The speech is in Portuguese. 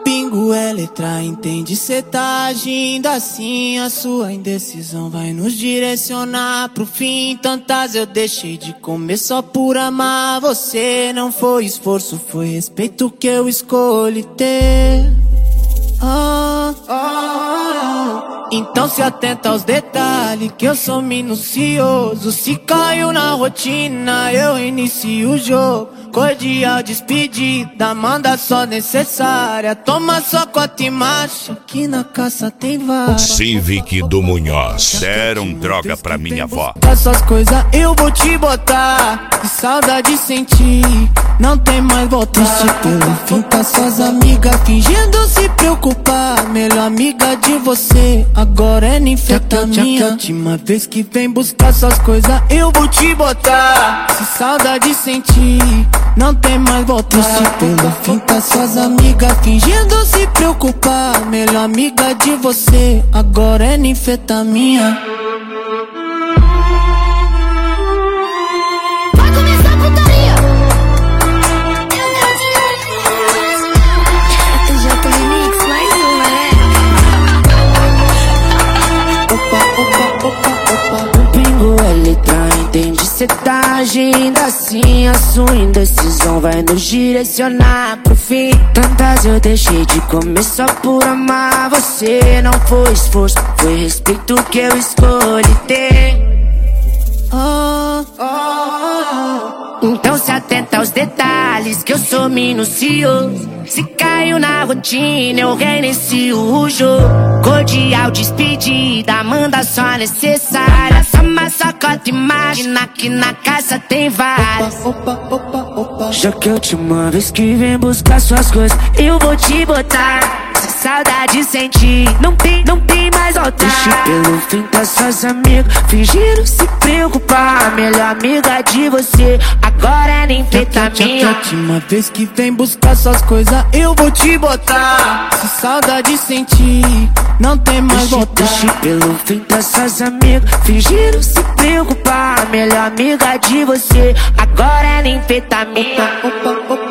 pingo é letra, entende? Cê tá agindo assim, a sua indecisão vai nos direcionar pro fim. Tantas eu deixei de comer só por amar você. Não foi esforço, foi respeito que eu escolhi ter. Então se atenta aos detalhes, que eu sou minucioso. Se caiu na rotina, eu inicio o jogo. Cordial despedida, manda só necessária. Toma só cota e marcha, que na caça tem várias. Civic do Munhoz. Deram droga pra minha avó. Essas coisas eu vou te botar, que saudade sentir, não tem mais voltar. Triste pelo fim, tá suas amigas fingindo se preocupar. Melhor amiga de você, agora é ninfetamina. A última vez que vem buscar suas coisas eu vou te botar, se saudade sentir, não tem mais voltar. Triste pelo fim, tá suas amigas fingindo se preocupar. Melhor amiga de você, agora é ninfetamina. Vai começar a putaria. J Remix, mais uma, né? O pingo é letra, entende? Cê tá agindo assim, a sua indecisão vai nos direcionar pro fim. Tantas eu deixei de comer só por amar você. Não foi esforço, foi respeito que eu escolhi ter. Então se atenta aos detalhes, que eu sou minucioso. Se caiu na rotina, eu reinicio o jogo. Cordial despedida, manda só necessária. Toma só cota e imagina que na casa tem várias. Já que a última vez que vem buscar suas coisas eu vou te botar, se saudade sentir, não tem mais voltar. Triste pelo fim, tá suas amigas fingiram se preocupar. Melhor amiga de você, agora é ninfetamina. A última vez que vem buscar suas coisas eu vou te botar, se saudade sentir, não tem mais voltar. Triste pelo fim, tá suas amigas fingiram se preocupar. Melhor amiga de você, agora é ninfetamina.